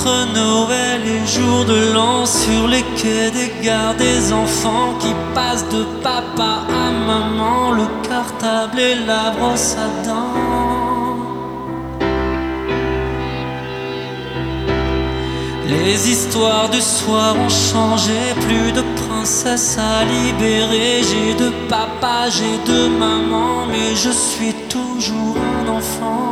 Entre Noël et jour de l'an, sur les quais des gares, des enfants qui passent de papa à maman, le cartable et la brosse à dents. Les histoires du soir ont changé, plus de princesse à libérer. J'ai de papa, j'ai de maman, mais je suis toujours un enfant.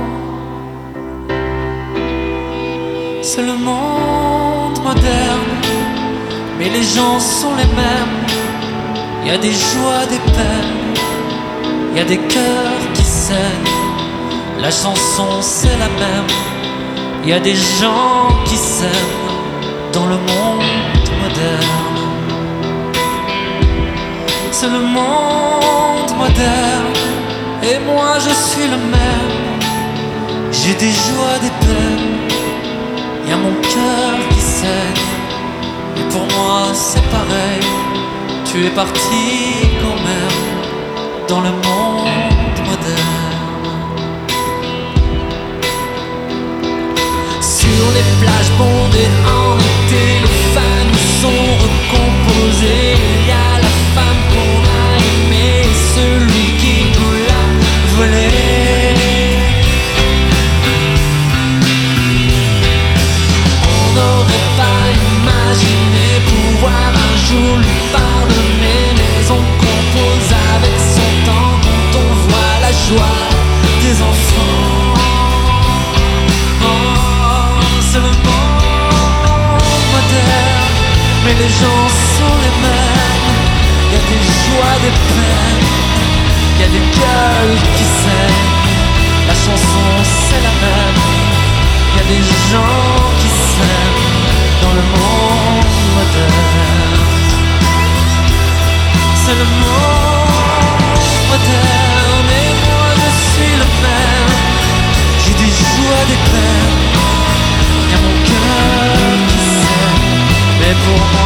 C'est le monde moderne, mais les gens sont les mêmes. Y a des joies, des peines, y a des cœurs qui saignent. La chanson c'est la même. Y a des gens qui s'aiment dans le monde moderne. C'est le monde moderne, et moi je suis le même. J'ai des joies, des peines, y'a mon cœur qui saigne. Et pour moi c'est pareil, tu es parti quand même dans le monde moderne. Sur les plages bondées en été, les femmes sont recomposées. Il y a la femme qu'on a aimée et celui qui nous l'a volée. On n'aurait pas imaginé pouvoir un jour lui pardonner, mais on compose avec son temps quand on voit la joie des enfants. C'est le monde moderne, mais les gens sont les mêmes. Y a des joies, des peines, y a des cœurs qui saignent. La chanson c'est la même. Y a des gens qui s'aiment dans le monde moderne. C'est le monde moderne, et moi je suis le même. J'ai des joies, des peines, y'a mon cœur qui sait, mais pour moi